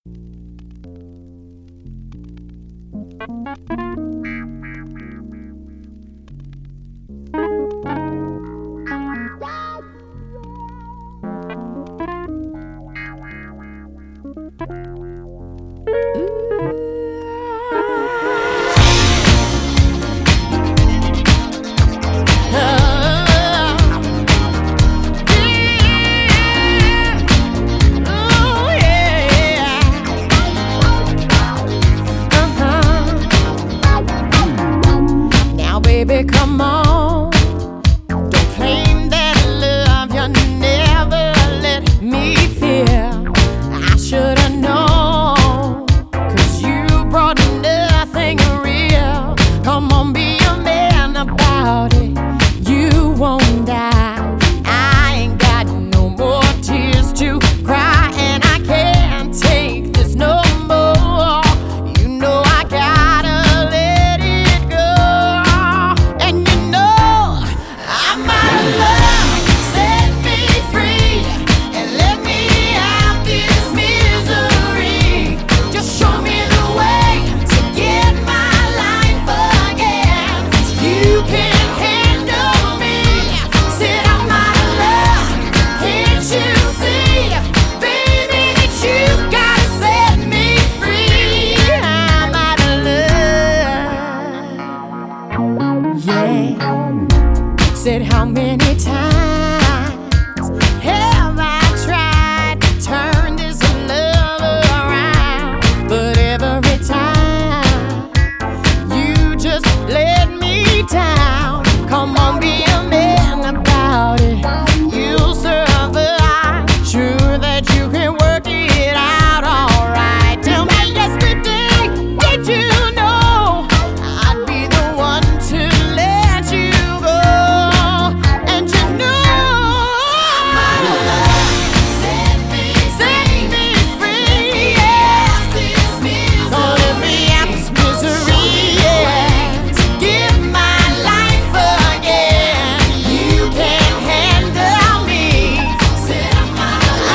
Now, baby, come on. Don't claim that love you never let me feel. I should've known, 'cause you brought nothing real. Come on, be a man about it. You won't die. I ain't got no more tears to cry, and I can't take this no more. You know I gotta let it go. And you know I'm out of love. Set me free and let me out this misery. Just show me the way to get my life again. You can't handle me. Said I'm out of love. Can't you see, baby, that you gotta set me free? I'm out of love. Yeah. Said how many times have I tried to turn this love around? But every time you just let me down. Come on, be a man about it. You'll survive. Sure that you can work it out alright. Tell me yesterday, did you know I'd be the one to let you go? And you know I'm out of love. Set me free, yeah. Gonna let me out this misery, yeah. Give my life again. You can't handle me. Said I'm out of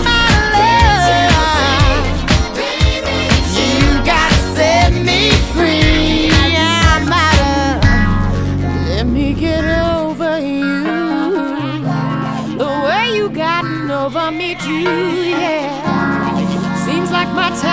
love. You gotta set me free. I'm out of. Let me get over you. The way you gotten over me too, yeah. Seems like my time